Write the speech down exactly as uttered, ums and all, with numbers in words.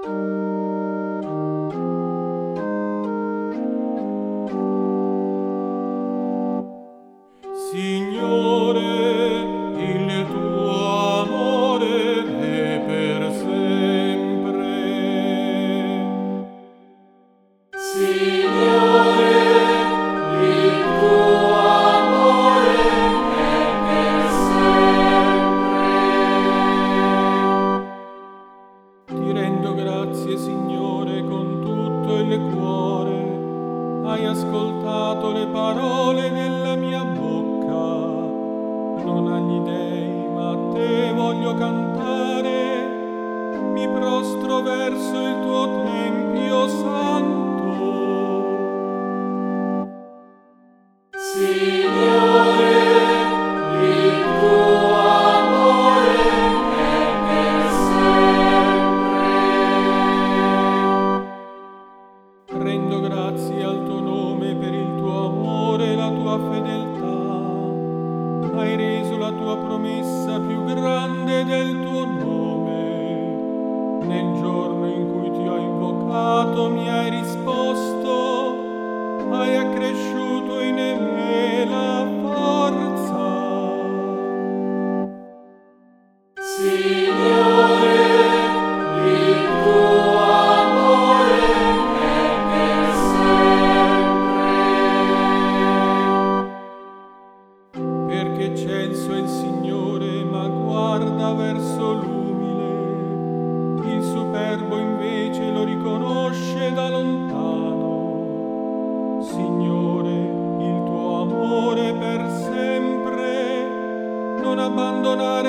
Signore, il tuo amore è per sempre. Signore, il tuo amore è per sempre. Ti rendo grazie, Signore, con tutto il cuore. Hai ascoltato le parole della mia bocca. Non agli dei, ma a te voglio cantare. Mi prostro verso il tuo tempio santo. Signore, il tuo amore è per sempre. Rendo grazie al tuo nome per il tuo amore e la tua fedeltà. Hai reso la tua promessa più grande del tuo nome. Nel giorno in cui ti ho invocato mi hai risposto. Hai accresciuto in me la forza. Signore, il tuo amore è per sempre. Perché eccelso è il Signore, ma guarda verso l'umile. Il superbo invece lo riconosce da lontano. Signore, il tuo amore per sempre, non abbandonare